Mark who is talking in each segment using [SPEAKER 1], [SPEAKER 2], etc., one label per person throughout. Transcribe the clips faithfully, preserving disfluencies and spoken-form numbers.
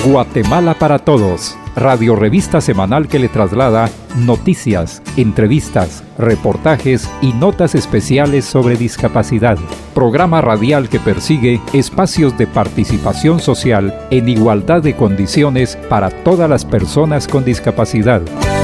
[SPEAKER 1] Guatemala para Todos, radio revista semanal que le traslada noticias, entrevistas, reportajes y notas especiales sobre discapacidad. Programa radial que persigue espacios de participación social en igualdad de condiciones para todas las personas con discapacidad.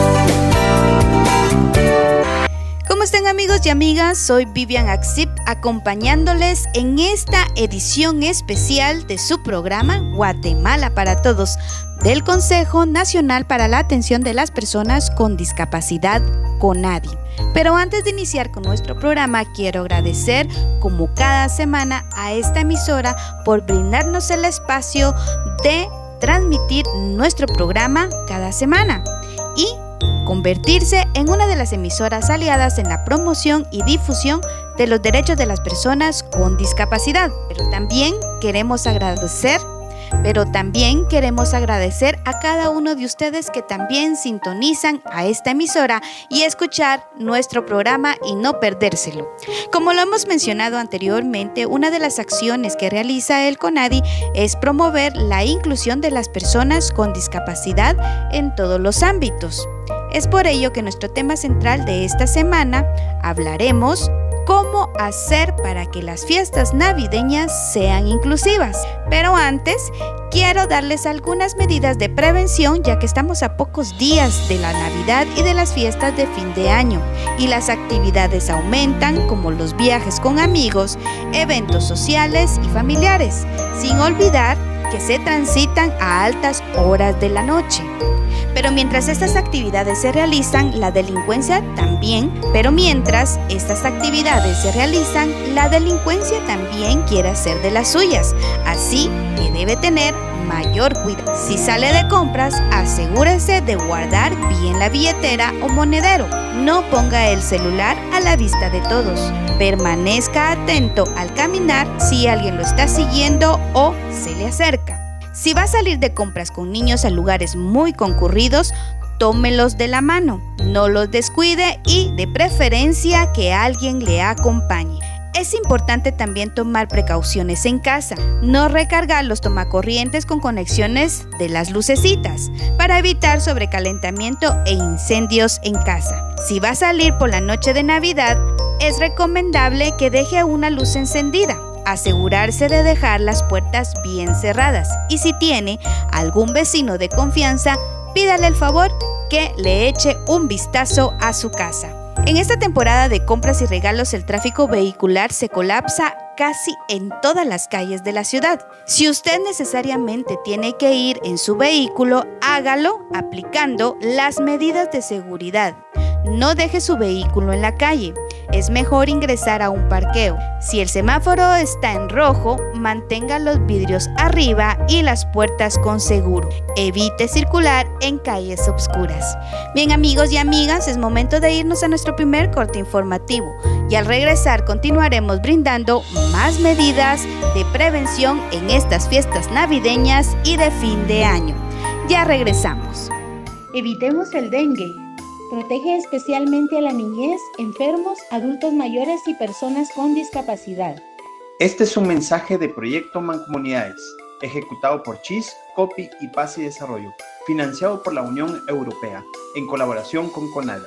[SPEAKER 2] ¿Cómo están, amigos y amigas? Soy Vivian Axip, acompañándoles en esta edición especial de su programa Guatemala para Todos, del Consejo Nacional para la Atención de las Personas con Discapacidad, CONADI. Pero antes de iniciar con nuestro programa, quiero agradecer, como cada semana, a esta emisora por brindarnos el espacio de transmitir nuestro programa cada semana y convertirse en una de las emisoras aliadas en la promoción y difusión de los derechos de las personas con discapacidad. Pero también queremos agradecer, pero también queremos agradecer a cada uno de ustedes que también sintonizan a esta emisora y escuchar nuestro programa y no perdérselo. Como lo hemos mencionado anteriormente, una de las acciones que realiza el CONADI es promover la inclusión de las personas con discapacidad en todos los ámbitos. Es por ello que nuestro tema central de esta semana hablaremos cómo hacer para que las fiestas navideñas sean inclusivas. Pero antes, quiero darles algunas medidas de prevención, ya que estamos a pocos días de la Navidad y de las fiestas de fin de año, y las actividades aumentan, como los viajes con amigos, eventos sociales y familiares, sin olvidar que se transitan a altas horas de la noche. Pero mientras estas actividades se realizan, la delincuencia también, pero mientras estas actividades se realizan, la delincuencia también quiere hacer de las suyas, así que debe tener mayor cuidado. Si sale de compras, asegúrese de guardar bien la billetera o monedero. No ponga el celular a la vista de todos. Permanezca atento al caminar si alguien lo está siguiendo o se le acerca. Si va a salir de compras con niños a lugares muy concurridos, tómelos de la mano, no los descuide y, de preferencia, que alguien le acompañe. Es importante también tomar precauciones en casa, no recargar los tomacorrientes con conexiones de las lucecitas, para evitar sobrecalentamiento e incendios en casa. Si va a salir por la noche de Navidad, es recomendable que deje una luz encendida. Asegurarse de dejar las puertas bien cerradas, y si tiene algún vecino de confianza, pídale el favor que le eche un vistazo a su casa. En esta temporada de compras y regalos, el tráfico vehicular se colapsa casi en todas las calles de la ciudad. Si usted necesariamente tiene que ir en su vehículo, hágalo aplicando las medidas de seguridad. No deje su vehículo en la calle. Es mejor ingresar a un parqueo. Si el semáforo está en rojo, mantenga los vidrios arriba y las puertas con seguro. Evite circular en calles oscuras. Bien, amigos y amigas, es momento de irnos a nuestro primer corte informativo. Y al regresar continuaremos brindando más medidas de prevención en estas fiestas navideñas y de fin de año. Ya regresamos.
[SPEAKER 3] Evitemos el dengue. Protege especialmente a la niñez, enfermos, adultos mayores y personas con discapacidad.
[SPEAKER 4] Este es un mensaje de Proyecto Mancomunidades, ejecutado por C I S, COPI y Paz y Desarrollo, financiado por la Unión Europea, en colaboración con CONADI.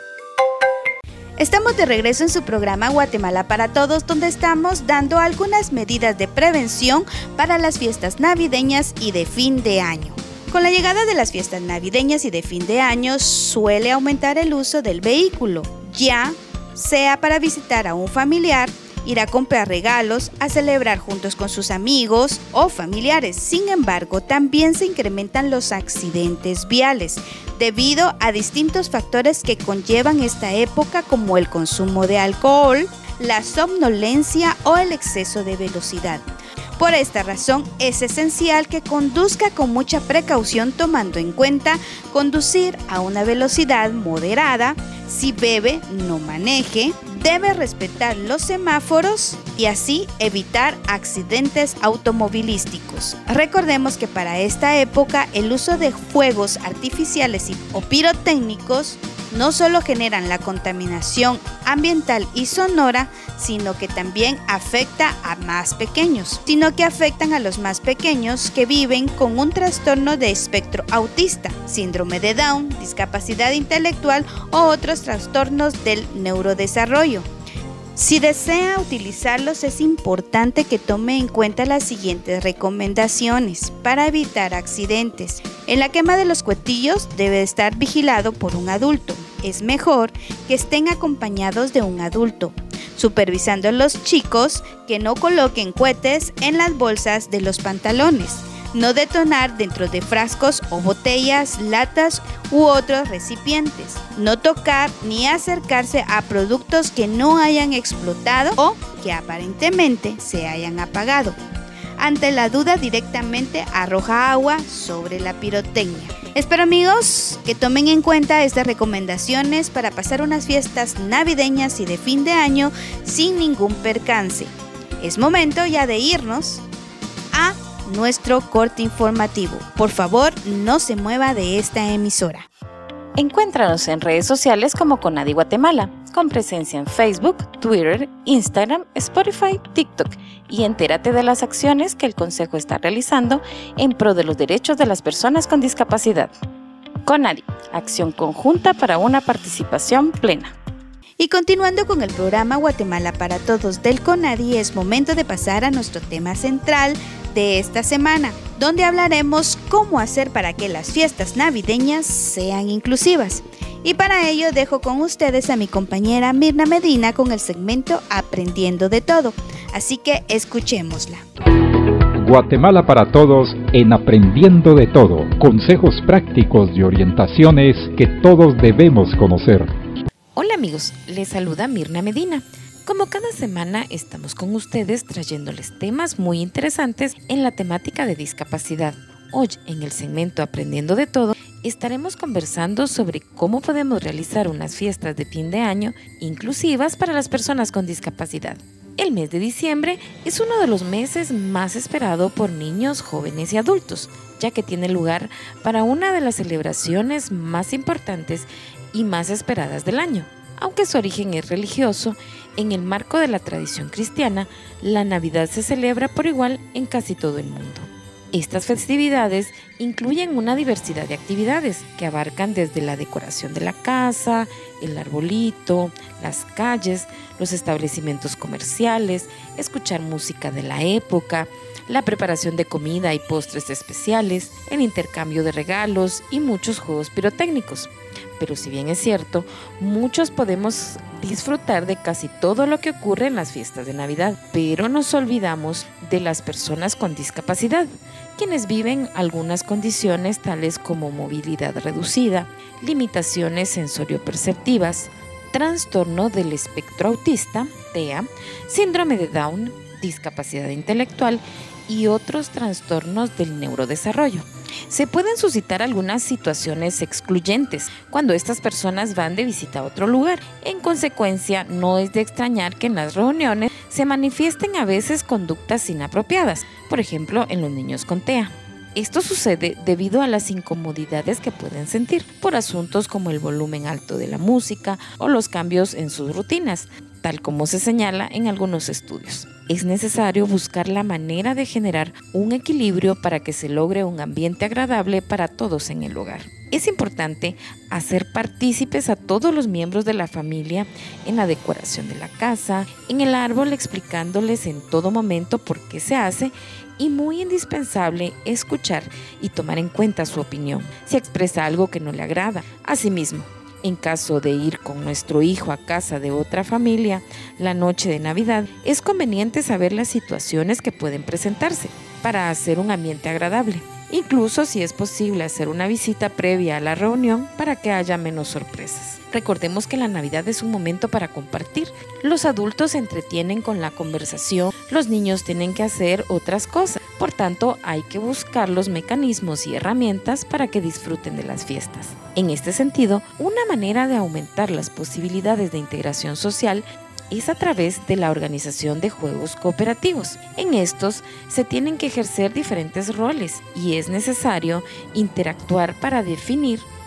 [SPEAKER 2] Estamos de regreso en su programa Guatemala para Todos, donde estamos dando algunas medidas de prevención para las fiestas navideñas y de fin de año. Con la llegada de las fiestas navideñas y de fin de año suele aumentar el uso del vehículo, ya sea para visitar a un familiar, ir a comprar regalos, a celebrar juntos con sus amigos o familiares. Sin embargo, también se incrementan los accidentes viales debido a distintos factores que conllevan esta época, como el consumo de alcohol, la somnolencia o el exceso de velocidad. Por esta razón, es esencial que conduzca con mucha precaución, tomando en cuenta conducir a una velocidad moderada. Si bebe, no maneje. Debe respetar los semáforos y así evitar accidentes automovilísticos. Recordemos que para esta época el uso de fuegos artificiales o pirotécnicos no solo generan la contaminación ambiental y sonora, sino que también afecta a más pequeños, sino que afectan a los más pequeños que viven con un trastorno de espectro autista, síndrome de Down, discapacidad intelectual o otros trastornos del neurodesarrollo. Si desea utilizarlos, es importante que tome en cuenta las siguientes recomendaciones para evitar accidentes. En la quema de los cuetillos debe estar vigilado por un adulto. Es mejor que estén acompañados de un adulto, supervisando a los chicos que no coloquen cohetes en las bolsas de los pantalones. No detonar dentro de frascos o botellas, latas u otros recipientes. No tocar ni acercarse a productos que no hayan explotado o que aparentemente se hayan apagado. Ante la duda, directamente arroja agua sobre la pirotecnia. Espero, amigos, que tomen en cuenta estas recomendaciones para pasar unas fiestas navideñas y de fin de año sin ningún percance. Es momento ya de irnos a nuestro corte informativo. Por favor, no se mueva de esta emisora.
[SPEAKER 5] Encuéntranos en redes sociales como Conadi Guatemala, con presencia en Facebook, Twitter, Instagram, Spotify, TikTok, y entérate de las acciones que el Consejo está realizando en pro de los derechos de las personas con discapacidad. Conadi, acción conjunta para una participación plena.
[SPEAKER 2] Y continuando con el programa Guatemala para Todos del CONADI, es momento de pasar a nuestro tema central de esta semana, donde hablaremos cómo hacer para que las fiestas navideñas sean inclusivas. Y para ello dejo con ustedes a mi compañera Mirna Medina con el segmento Aprendiendo de Todo. Así que escuchémosla.
[SPEAKER 1] Guatemala para Todos en Aprendiendo de Todo. Consejos prácticos y orientaciones que todos debemos conocer.
[SPEAKER 5] Hola amigos, les saluda Mirna Medina. Como cada semana estamos con ustedes trayéndoles temas muy interesantes en la temática de discapacidad. Hoy en el segmento Aprendiendo de Todo estaremos conversando sobre cómo podemos realizar unas fiestas de fin de año inclusivas para las personas con discapacidad. El mes de diciembre es uno de los meses más esperado por niños, jóvenes y adultos, ya que tiene lugar para una de las celebraciones más importantes y más esperadas del año. Aunque su origen es religioso, en el marco de la tradición cristiana, la Navidad se celebra por igual en casi todo el mundo. Estas festividades incluyen una diversidad de actividades que abarcan desde la decoración de la casa, el arbolito, las calles, los establecimientos comerciales, escuchar música de la época, la preparación de comida y postres especiales, el intercambio de regalos y muchos juegos pirotécnicos. Pero si bien es cierto, muchos podemos disfrutar de casi todo lo que ocurre en las fiestas de Navidad, pero nos olvidamos de las personas con discapacidad, quienes viven algunas condiciones tales como movilidad reducida, limitaciones sensorio-perceptivas, trastorno del espectro autista, T E A, síndrome de Down, discapacidad intelectual y otros trastornos del neurodesarrollo. Se pueden suscitar algunas situaciones excluyentes cuando estas personas van de visita a otro lugar. En consecuencia, no es de extrañar que en las reuniones se manifiesten a veces conductas inapropiadas, por ejemplo, en los niños con T E A. Esto sucede debido a las incomodidades que pueden sentir por asuntos como el volumen alto de la música o los cambios en sus rutinas, tal como se señala en algunos estudios. Es necesario buscar la manera de generar un equilibrio para que se logre un ambiente agradable para todos en el hogar. Es importante hacer partícipes a todos los miembros de la familia en la decoración de la casa, en el árbol, explicándoles en todo momento por qué se hace, y muy indispensable escuchar y tomar en cuenta su opinión si expresa algo que no le agrada. Asimismo, en caso de ir con nuestro hijo a casa de otra familia la noche de Navidad, es conveniente saber las situaciones que pueden presentarse para hacer un ambiente agradable. Incluso si es posible hacer una visita previa a la reunión para que haya menos sorpresas. Recordemos que la Navidad es un momento para compartir. Los adultos se entretienen con la conversación, los niños tienen que hacer otras cosas. Por tanto, hay que buscar los mecanismos y herramientas para que disfruten de las fiestas. En este sentido, una manera de aumentar las posibilidades de integración social es a través de la organización de juegos cooperativos. En estos se tienen que ejercer diferentes roles y es necesario interactuar para definir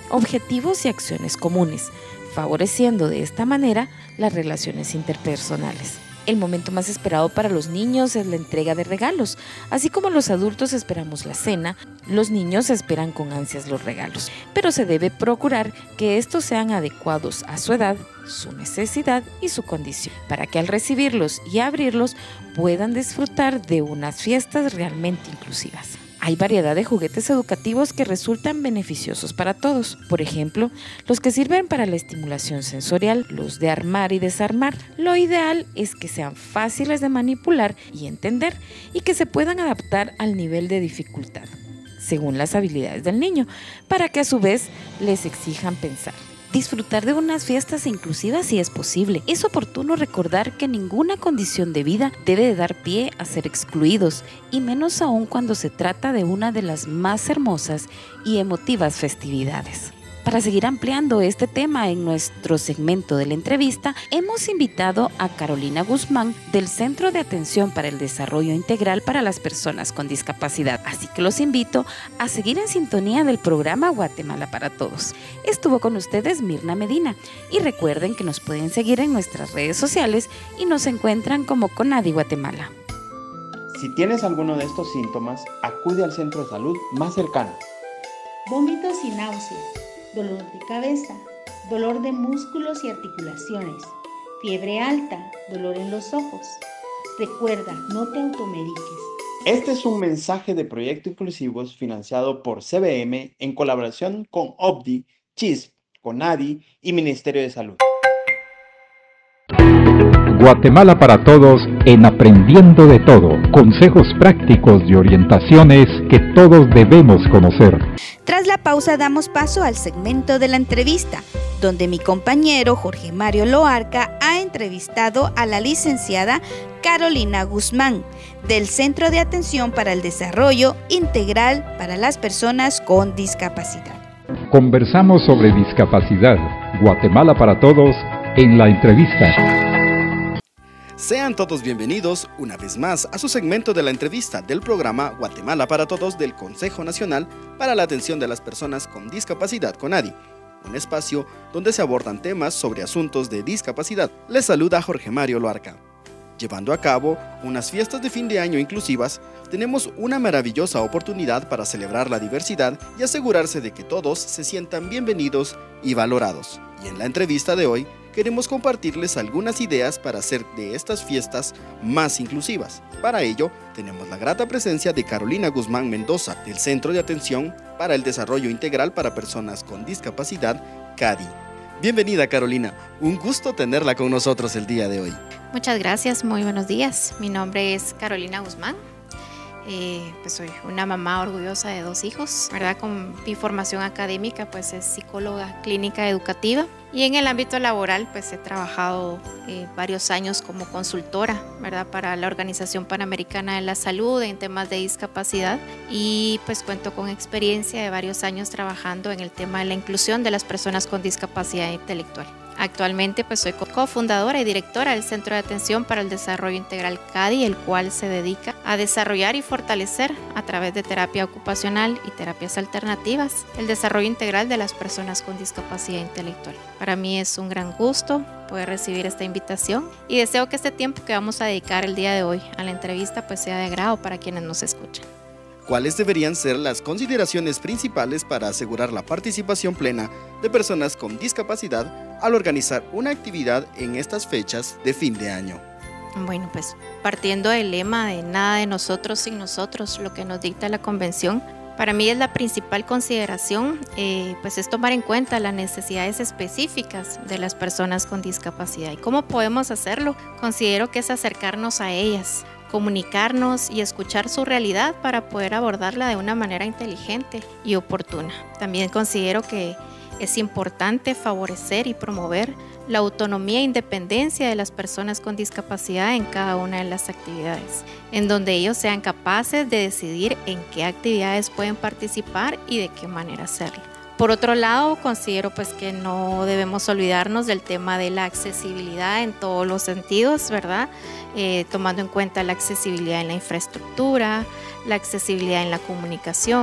[SPEAKER 5] objetivos y acciones comunes, favoreciendo de esta manera las relaciones interpersonales. El momento más esperado para los niños es la entrega de regalos. Así como los adultos esperamos la cena, los niños esperan con ansias los regalos. Pero se debe procurar que estos sean adecuados a su edad, su necesidad y su condición, para que al recibirlos y abrirlos puedan disfrutar de unas fiestas realmente inclusivas. Hay variedad de juguetes educativos que resultan beneficiosos para todos. Por ejemplo, los que sirven para la estimulación sensorial, los de armar y desarmar. Lo ideal es que sean fáciles de manipular y entender y que se puedan adaptar al nivel de dificultad, según las habilidades del niño, para que a su vez les exijan pensar. Disfrutar de unas fiestas inclusivas si es posible. Es oportuno recordar que ninguna condición de vida debe de dar pie a ser excluidos, y menos aún cuando se trata de una de las más hermosas y emotivas festividades. Para seguir ampliando este tema en nuestro segmento de la entrevista, hemos invitado a Carolina Guzmán del Centro de Atención para el Desarrollo Integral para las Personas con Discapacidad. Así que los invito a seguir en sintonía del programa Guatemala para Todos. Estuvo con ustedes Mirna Medina, y recuerden que nos pueden seguir en nuestras redes sociales y nos encuentran como CONADI Guatemala.
[SPEAKER 4] Si tienes alguno de estos síntomas, acude al centro de salud más cercano.
[SPEAKER 3] Vómitos y náuseas, dolor de cabeza, dolor de músculos y articulaciones, fiebre alta, dolor en los ojos. Recuerda, no te automediques.
[SPEAKER 4] Este es un mensaje de Proyecto Inclusivos financiado por C B M en colaboración con O B D I, C I S P, CONADI y Ministerio de Salud.
[SPEAKER 1] Guatemala para Todos en Aprendiendo de Todo. Consejos prácticos y orientaciones que todos debemos conocer.
[SPEAKER 2] Tras la pausa damos paso al segmento de la entrevista, donde mi compañero Jorge Mario Loarca ha entrevistado a la licenciada Carolina Guzmán, del Centro de Atención para el Desarrollo Integral para las Personas con Discapacidad.
[SPEAKER 1] Conversamos sobre discapacidad. Guatemala para Todos en la entrevista.
[SPEAKER 6] Sean todos bienvenidos una vez más a su segmento de la entrevista del programa Guatemala para Todos del Consejo Nacional para la Atención de las Personas con Discapacidad, CONADI, un espacio donde se abordan temas sobre asuntos de discapacidad. Les saluda Jorge Mario Loarca. Llevando a cabo unas fiestas de fin de año inclusivas, tenemos una maravillosa oportunidad para celebrar la diversidad y asegurarse de que todos se sientan bienvenidos y valorados. Y en la entrevista de hoy, queremos compartirles algunas ideas para hacer de estas fiestas más inclusivas. Para ello, tenemos la grata presencia de Carolina Guzmán Mendoza, del Centro de Atención para el Desarrollo Integral para Personas con Discapacidad, CADI. Bienvenida, Carolina, un gusto tenerla con nosotros el día de hoy.
[SPEAKER 7] Muchas gracias, muy buenos días. Mi nombre es Carolina Guzmán. Eh, pues soy una mamá orgullosa de dos hijos, ¿verdad? Con mi formación académica pues es psicóloga clínica educativa, y en el ámbito laboral pues he trabajado eh, varios años como consultora, ¿verdad? Para la Organización Panamericana de la Salud en temas de discapacidad, y pues cuento con experiencia de varios años trabajando en el tema de la inclusión de las personas con discapacidad intelectual. Actualmente pues soy cofundadora y directora del Centro de Atención para el Desarrollo Integral CADI, el cual se dedica a desarrollar y fortalecer a través de terapia ocupacional y terapias alternativas el desarrollo integral de las personas con discapacidad intelectual. Para mí es un gran gusto poder recibir esta invitación y deseo que este tiempo que vamos a dedicar el día de hoy a la entrevista pues sea de agrado para quienes nos escuchan.
[SPEAKER 6] ¿Cuáles deberían ser las consideraciones principales para asegurar la participación plena de personas con discapacidad al organizar una actividad en estas fechas de fin de año?
[SPEAKER 7] Bueno, pues partiendo del lema de nada de nosotros sin nosotros, lo que nos dicta la Convención, para mí es la principal consideración, eh, pues es tomar en cuenta las necesidades específicas de las personas con discapacidad. ¿Y cómo podemos hacerlo? Considero que es acercarnos a ellas, comunicarnos y escuchar su realidad para poder abordarla de una manera inteligente y oportuna. También considero que es importante favorecer y promover la autonomía e independencia de las personas con discapacidad en cada una de las actividades, en donde ellos sean capaces de decidir en qué actividades pueden participar y de qué manera hacerlo. Por otro lado, considero pues que no debemos olvidarnos del tema de la accesibilidad en todos los sentidos, ¿verdad? Eh, tomando en cuenta la accesibilidad en la infraestructura, la accesibilidad en la comunicación,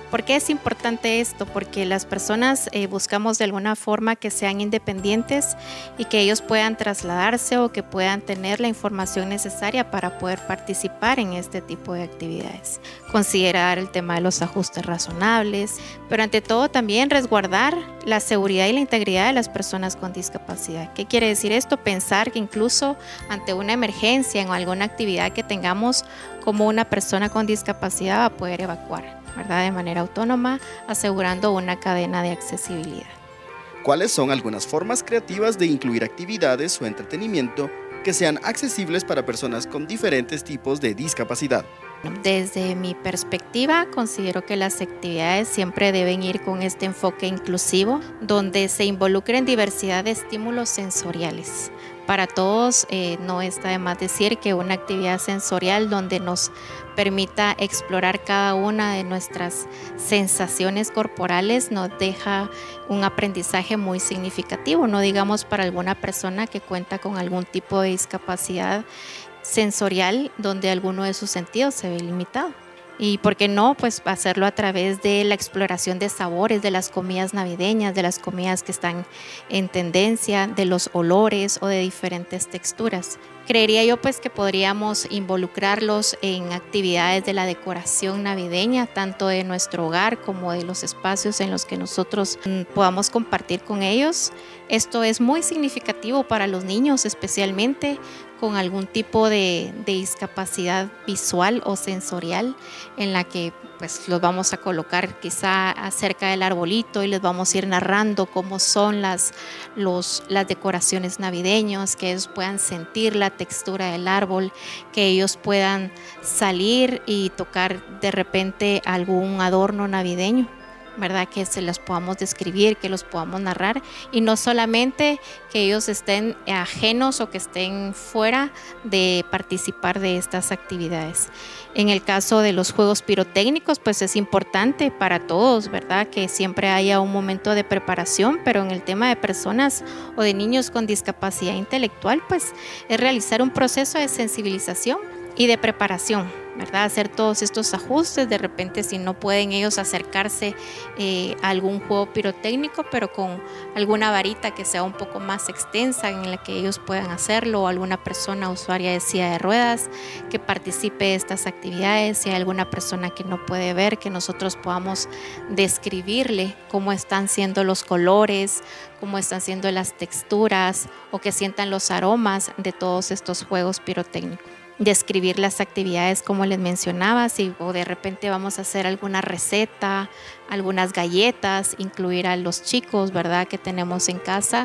[SPEAKER 7] ¿Por qué es importante esto? Porque las personas eh, buscamos de alguna forma que sean independientes y que ellos puedan trasladarse o que puedan tener la información necesaria para poder participar en este tipo de actividades. Considerar el tema de los ajustes razonables, pero ante todo también resguardar la seguridad y la integridad de las personas con discapacidad. ¿Qué quiere decir esto? Pensar que incluso ante una emergencia en alguna actividad que tengamos, como una persona con discapacidad va a poder evacuar, ¿verdad? De manera autónoma, asegurando una cadena de accesibilidad.
[SPEAKER 6] ¿Cuáles son algunas formas creativas de incluir actividades o entretenimiento que sean accesibles para personas con diferentes tipos de discapacidad?
[SPEAKER 7] Desde mi perspectiva, considero que las actividades siempre deben ir con este enfoque inclusivo, donde se involucren diversidad de estímulos sensoriales. Para todos, eh, no está de más decir que una actividad sensorial donde nos permita explorar cada una de nuestras sensaciones corporales nos deja un aprendizaje muy significativo, no digamos para alguna persona que cuenta con algún tipo de discapacidad sensorial donde alguno de sus sentidos se ve limitado. Y por qué no, pues hacerlo a través de la exploración de sabores, de las comidas navideñas, de las comidas que están en tendencia, de los olores o de diferentes texturas. Creería yo pues que podríamos involucrarlos en actividades de la decoración navideña, tanto de nuestro hogar como de los espacios en los que nosotros podamos compartir con ellos. Esto es muy significativo para los niños, especialmente con algún tipo de, de discapacidad visual o sensorial, en la que pues los vamos a colocar quizá cerca del arbolito y les vamos a ir narrando cómo son las, los, las decoraciones navideñas, que ellos puedan sentir la textura del árbol, que ellos puedan salir y tocar de repente algún adorno navideño, ¿verdad? Que se los podamos describir, que los podamos narrar, y no solamente que ellos estén ajenos o que estén fuera de participar de estas actividades. En el caso de los juegos pirotécnicos, pues es importante para todos, ¿verdad? Que siempre haya un momento de preparación, pero en el tema de personas o de niños con discapacidad intelectual, pues es realizar un proceso de sensibilización y de preparación, ¿verdad? Hacer todos estos ajustes, de repente si no pueden ellos acercarse eh, a algún juego pirotécnico, pero con alguna varita que sea un poco más extensa en la que ellos puedan hacerlo, o alguna persona usuaria de silla de ruedas que participe de estas actividades, si hay alguna persona que no puede ver, que nosotros podamos describirle cómo están siendo los colores, cómo están siendo las texturas, o que sientan los aromas de todos estos juegos pirotécnicos. Describir las actividades como les mencionaba, si o de repente vamos a hacer alguna receta, algunas galletas, incluir a los chicos, ¿verdad?, que tenemos en casa,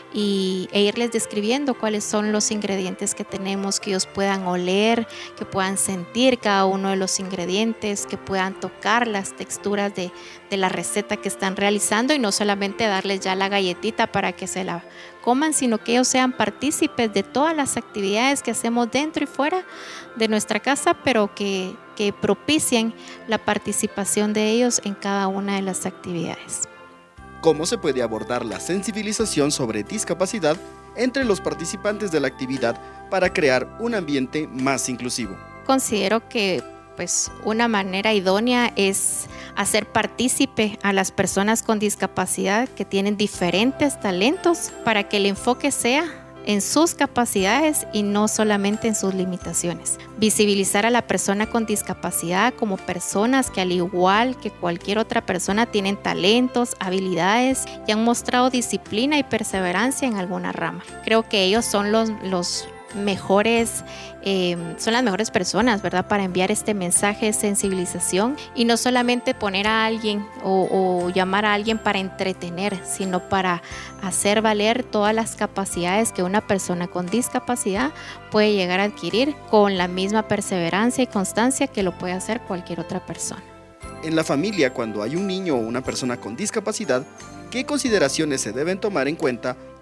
[SPEAKER 7] y, e irles describiendo cuáles son los ingredientes que tenemos, que ellos puedan oler, que puedan sentir cada uno de los ingredientes, que puedan tocar las texturas de, de la receta que están realizando, y no solamente darles ya la galletita para que se la coman, sino que ellos sean partícipes de todas las actividades que hacemos dentro y fuera de nuestra casa, pero que, que propicien la participación de ellos en cada una de las actividades.
[SPEAKER 6] ¿Cómo se puede abordar la sensibilización sobre discapacidad entre los participantes de la actividad para crear un ambiente más inclusivo?
[SPEAKER 7] Considero que pues una manera idónea es hacer partícipe a las personas con discapacidad que tienen diferentes talentos, para que el enfoque sea en sus capacidades y no solamente en sus limitaciones. Visibilizar a la persona con discapacidad como personas que, al igual que cualquier otra persona, tienen talentos, habilidades y han mostrado disciplina y perseverancia en alguna rama. Creo que ellos son los, los mejores, eh, son las mejores personas, ¿verdad?, para enviar este mensaje de sensibilización, y no solamente poner a alguien o, o llamar a alguien para entretener, sino para hacer valer todas las capacidades que una persona con discapacidad puede llegar a adquirir con la misma perseverancia y constancia que lo puede hacer cualquier otra persona.
[SPEAKER 6] En la familia, cuando hay un niño o una persona con discapacidad, ¿qué consideraciones se deben tomar en cuenta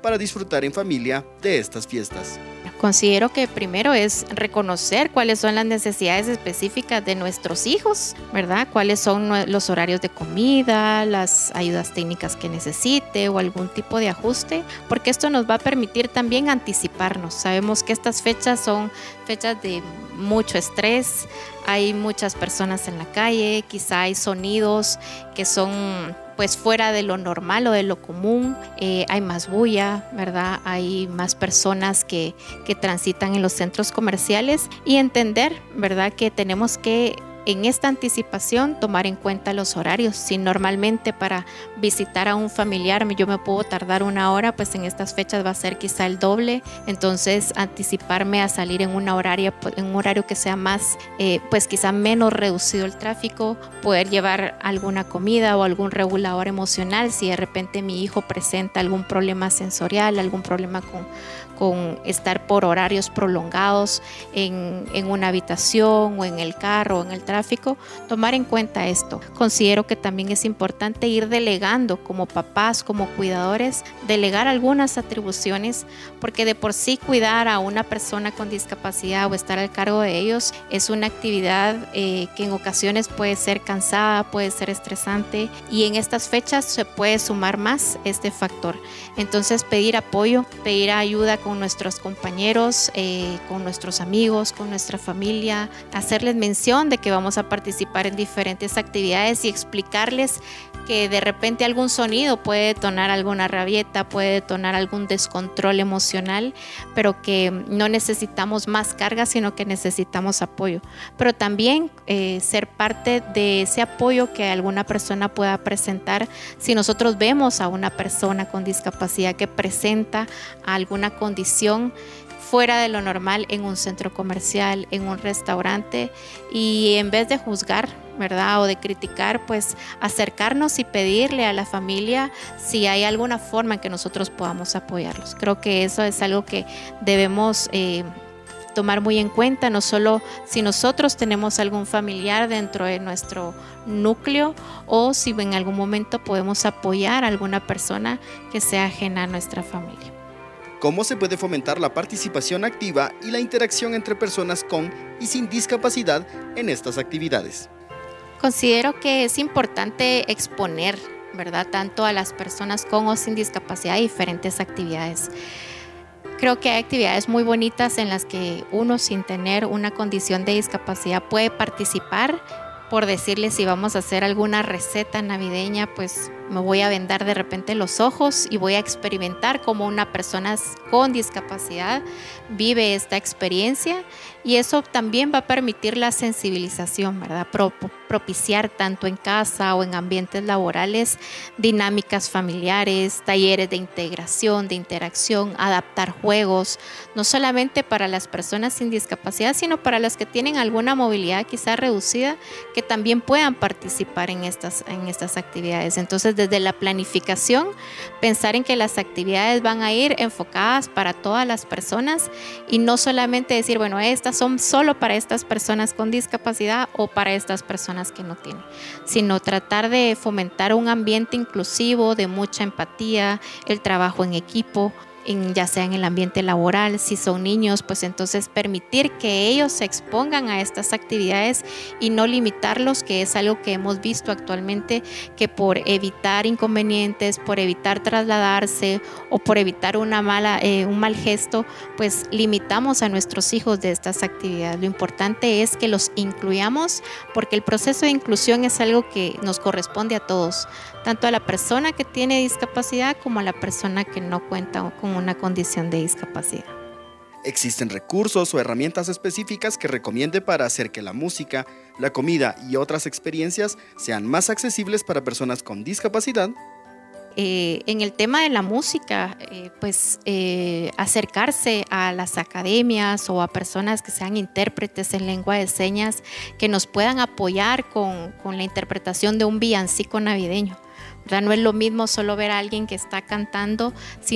[SPEAKER 6] para disfrutar en familia de estas fiestas?
[SPEAKER 7] Considero que primero es reconocer cuáles son las necesidades específicas de nuestros hijos, ¿verdad? Cuáles son los horarios de comida, las ayudas técnicas que necesite o algún tipo de ajuste, porque esto nos va a permitir también anticiparnos. Sabemos que estas fechas son fechas de mucho estrés, hay muchas personas en la calle, quizá hay sonidos que son pues fuera de lo normal o de lo común, eh, hay más bulla, ¿verdad? Hay más personas que, que transitan en los centros comerciales y entender, ¿verdad? Que tenemos que en esta anticipación tomar en cuenta los horarios. Si normalmente para visitar a un familiar yo me puedo tardar una hora, pues en estas fechas va a ser quizá el doble. Entonces anticiparme a salir en una horaria, en un horario que sea más, eh, pues quizá menos reducido el tráfico, poder llevar alguna comida o algún regulador emocional si de repente mi hijo presenta algún problema sensorial, algún problema con con estar por horarios prolongados en, en una habitación o en el carro o en el tráfico, tomar en cuenta esto. Considero que también es importante ir delegando como papás, como cuidadores, delegar algunas atribuciones, porque de por sí cuidar a una persona con discapacidad o estar al cargo de ellos es una actividad eh, que en ocasiones puede ser cansada, puede ser estresante, y en estas fechas se puede sumar más este factor. Entonces pedir apoyo, pedir ayuda con nuestros compañeros, eh, con nuestros amigos, con nuestra familia, hacerles mención de que vamos a participar en diferentes actividades y explicarles que de repente algún sonido puede detonar alguna rabieta, puede detonar algún descontrol emocional, pero que no necesitamos más carga, sino que necesitamos apoyo. Pero también eh, ser parte de ese apoyo que alguna persona pueda presentar. Si nosotros vemos a una persona con discapacidad que presenta alguna condición fuera de lo normal en un centro comercial, en un restaurante, y en vez de juzgar, ¿verdad? O de criticar, pues acercarnos y pedirle a la familia si hay alguna forma en que nosotros podamos apoyarlos. Creo que eso es algo que debemos eh, tomar muy en cuenta, no solo si nosotros tenemos algún familiar dentro de nuestro núcleo o si en algún momento podemos apoyar a alguna persona que sea ajena a nuestra familia.
[SPEAKER 6] ¿Cómo se puede fomentar la participación activa y la interacción entre personas con y sin discapacidad en estas actividades?
[SPEAKER 7] Considero que es importante exponer, ¿verdad?, tanto a las personas con o sin discapacidad a diferentes actividades. Creo que hay actividades muy bonitas en las que uno sin tener una condición de discapacidad puede participar. Por decirle, si vamos a hacer alguna receta navideña, pues me voy a vendar de repente los ojos y voy a experimentar cómo una persona con discapacidad vive esta experiencia, y eso también va a permitir la sensibilización, ¿verdad? Pro, propiciar tanto en casa o en ambientes laborales dinámicas familiares, talleres de integración, de interacción, adaptar juegos, no solamente para las personas sin discapacidad, sino para las que tienen alguna movilidad quizá reducida, que también puedan participar en estas, en estas actividades. Entonces, desde la planificación, pensar en que las actividades van a ir enfocadas para todas las personas y no solamente decir, bueno, estas son solo para estas personas con discapacidad o para estas personas que no tienen, sino tratar de fomentar un ambiente inclusivo, de mucha empatía, el trabajo en equipo, en, ya sea en el ambiente laboral. Si son niños, pues entonces permitir que ellos se expongan a estas actividades y no limitarlos, que es algo que hemos visto actualmente, que por evitar inconvenientes, por evitar trasladarse o por evitar una mala, eh, un mal gesto, pues limitamos a nuestros hijos de estas actividades. Lo importante es que los incluyamos, porque el proceso de inclusión es algo que nos corresponde a todos, tanto a la persona que tiene discapacidad como a la persona que no cuenta con una condición de discapacidad.
[SPEAKER 6] ¿Existen recursos o herramientas específicas que recomiende para hacer que la música, la comida y otras experiencias sean más accesibles para personas con discapacidad?
[SPEAKER 7] Eh, en el tema de la música, eh, pues eh, acercarse a las academias o a personas que sean intérpretes en lengua de señas que nos puedan apoyar con, con la interpretación de un villancico navideño. ¿Verdad? No es lo mismo solo ver a alguien que está cantando, sino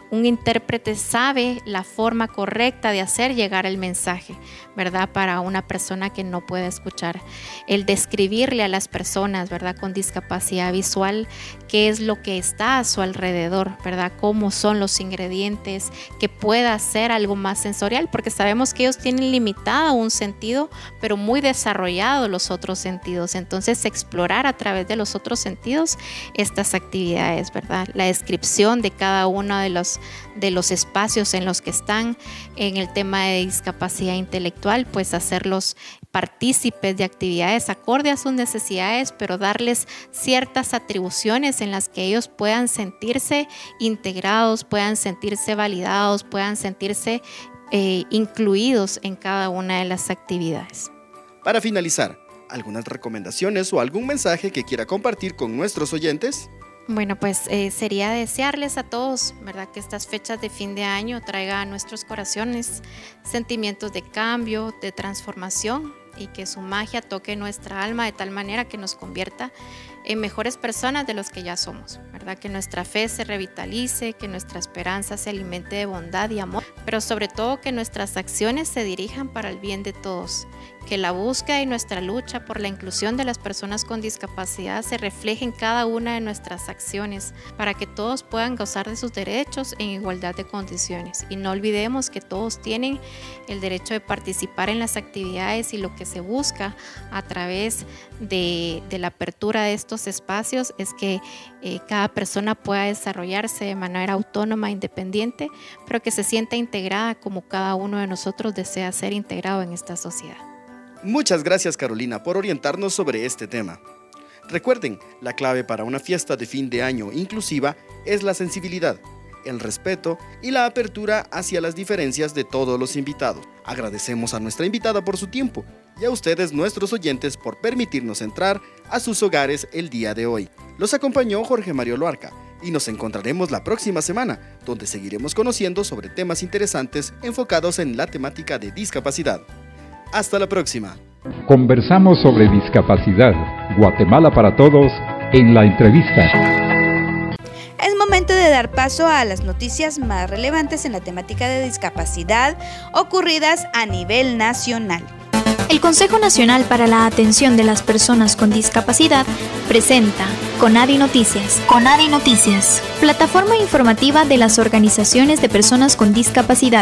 [SPEAKER 7] un intérprete sabe la forma correcta de hacer llegar el mensaje, ¿verdad? Para una persona que no puede escuchar. El describirle a las personas, ¿verdad? Con discapacidad visual, qué es lo que está a su alrededor, ¿verdad? Cómo son los ingredientes, que pueda ser algo más sensorial, porque sabemos que ellos tienen limitado un sentido, pero muy desarrollado los otros sentidos. Entonces, explorar a través de los otros sentidos estas actividades, ¿verdad? La descripción de cada uno de los, de los espacios en los que están. En el tema de discapacidad intelectual, pues hacerlos partícipes de actividades acorde a sus necesidades, pero darles ciertas atribuciones en las que ellos puedan sentirse integrados, puedan sentirse validados, puedan sentirse eh, incluidos en cada una de las actividades.
[SPEAKER 6] Para finalizar, ¿algunas recomendaciones o algún mensaje que quiera compartir con nuestros oyentes?
[SPEAKER 7] Bueno, pues eh, sería desearles a todos, ¿verdad?, que estas fechas de fin de año traigan a nuestros corazones sentimientos de cambio, de transformación, y que su magia toque nuestra alma de tal manera que nos convierta en mejores personas de los que ya somos, ¿verdad? Que nuestra fe se revitalice, que nuestra esperanza se alimente de bondad y amor, pero sobre todo que nuestras acciones se dirijan para el bien de todos, que la búsqueda y nuestra lucha por la inclusión de las personas con discapacidad se refleje en cada una de nuestras acciones para que todos puedan gozar de sus derechos en igualdad de condiciones. Y no olvidemos que todos tienen el derecho de participar en las actividades, y lo que se busca a través de, de la apertura de estos espacios es que eh, cada persona pueda desarrollarse de manera autónoma, independiente, pero que se sienta integrada como cada uno de nosotros desea ser integrado en esta sociedad.
[SPEAKER 6] Muchas gracias, Carolina, por orientarnos sobre este tema. Recuerden, la clave para una fiesta de fin de año inclusiva es la sensibilidad, el respeto y la apertura hacia las diferencias de todos los invitados. Agradecemos a nuestra invitada por su tiempo y a ustedes, nuestros oyentes, por permitirnos entrar a sus hogares el día de hoy. Los acompañó Jorge Mario Loarca y nos encontraremos la próxima semana, donde seguiremos conociendo sobre temas interesantes enfocados en la temática de discapacidad. Hasta la próxima.
[SPEAKER 1] Conversamos sobre discapacidad. Guatemala para todos en la entrevista.
[SPEAKER 2] Es momento de dar paso a las noticias más relevantes en la temática de discapacidad ocurridas a nivel nacional.
[SPEAKER 8] El Consejo Nacional para la Atención de las Personas con Discapacidad presenta CONADI Noticias. CONADI Noticias, plataforma informativa de las organizaciones de personas con discapacidad.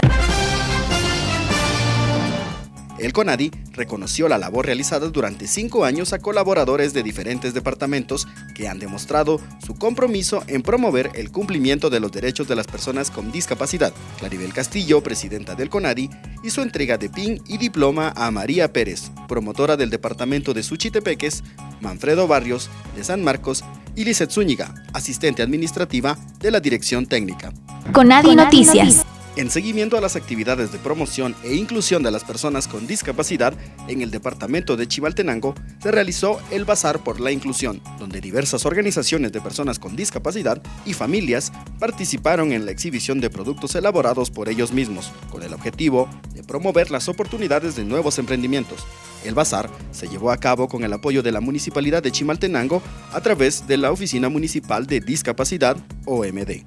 [SPEAKER 6] El CONADI reconoció la labor realizada durante cinco años a colaboradores de diferentes departamentos que han demostrado su compromiso en promover el cumplimiento de los derechos de las personas con discapacidad. Claribel Castillo, presidenta del CONADI, hizo entrega de pin y diploma a María Pérez, promotora del departamento de Suchitepeques, Manfredo Barrios, de San Marcos, y Lizeth Zúñiga, asistente administrativa de la Dirección Técnica.
[SPEAKER 8] CONADI Noticias.
[SPEAKER 6] En seguimiento a las actividades de promoción e inclusión de las personas con discapacidad, en el departamento de Chimaltenango se realizó el Bazar por la Inclusión, donde diversas organizaciones de personas con discapacidad y familias participaron en la exhibición de productos elaborados por ellos mismos, con el objetivo de promover las oportunidades de nuevos emprendimientos. El Bazar se llevó a cabo con el apoyo de la Municipalidad de Chimaltenango a través de la Oficina Municipal de Discapacidad, O M D.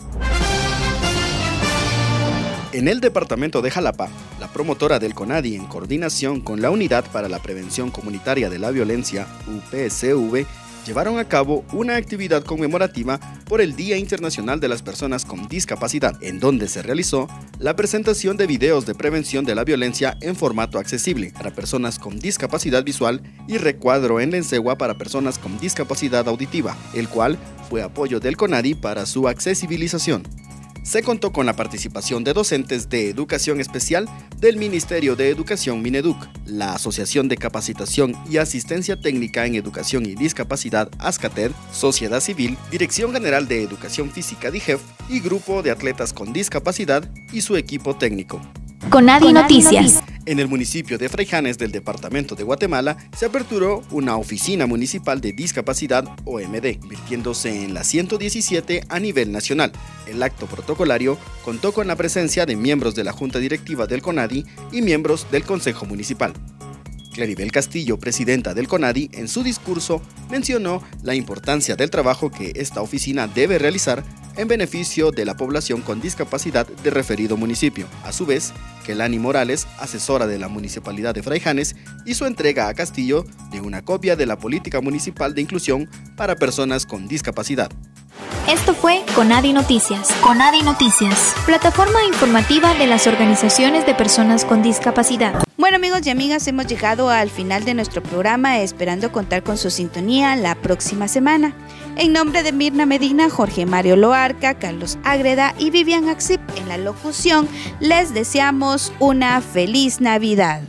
[SPEAKER 6] En el departamento de Jalapa, la promotora del CONADI, en coordinación con la Unidad para la Prevención Comunitaria de la Violencia, U P S V, llevaron a cabo una actividad conmemorativa por el Día Internacional de las Personas con Discapacidad, en donde se realizó la presentación de videos de prevención de la violencia en formato accesible para personas con discapacidad visual y recuadro en lengua para personas con discapacidad auditiva, el cual fue apoyo del CONADI para su accesibilización. Se contó con la participación de docentes de Educación Especial del Ministerio de Educación Mineduc, la Asociación de Capacitación y Asistencia Técnica en Educación y Discapacidad ASCATED, Sociedad Civil, Dirección General de Educación Física D I G E F y Grupo de Atletas con Discapacidad y su equipo técnico.
[SPEAKER 8] CONADI Noticias.
[SPEAKER 6] En el municipio de Fraijanes del departamento de Guatemala se aperturó una oficina municipal de discapacidad, O M D, convirtiéndose en la ciento diecisiete a nivel nacional. El acto protocolario contó con la presencia de miembros de la Junta Directiva del CONADI y miembros del Consejo Municipal. Claribel Castillo, presidenta del CONADI, en su discurso mencionó la importancia del trabajo que esta oficina debe realizar en beneficio de la población con discapacidad de referido municipio. A su vez, Kelani Morales, asesora de la Municipalidad de Fraijanes, hizo entrega a Castillo de una copia de la Política Municipal de Inclusión para Personas con Discapacidad.
[SPEAKER 8] Esto fue CONADI Noticias. CONADI Noticias, plataforma informativa de las organizaciones de personas con discapacidad.
[SPEAKER 2] Bueno, amigos y amigas, hemos llegado al final de nuestro programa, esperando contar con su sintonía la próxima semana. En nombre de Mirna Medina, Jorge Mario Loarca, Carlos Ágreda y Vivian Axip en la locución, les deseamos una feliz Navidad.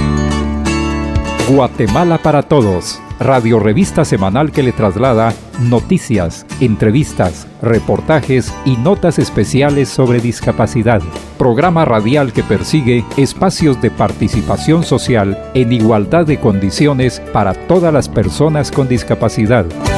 [SPEAKER 1] Guatemala para Todos, radio revista semanal que le traslada noticias, entrevistas, reportajes y notas especiales sobre discapacidad. Programa radial que persigue espacios de participación social en igualdad de condiciones para todas las personas con discapacidad.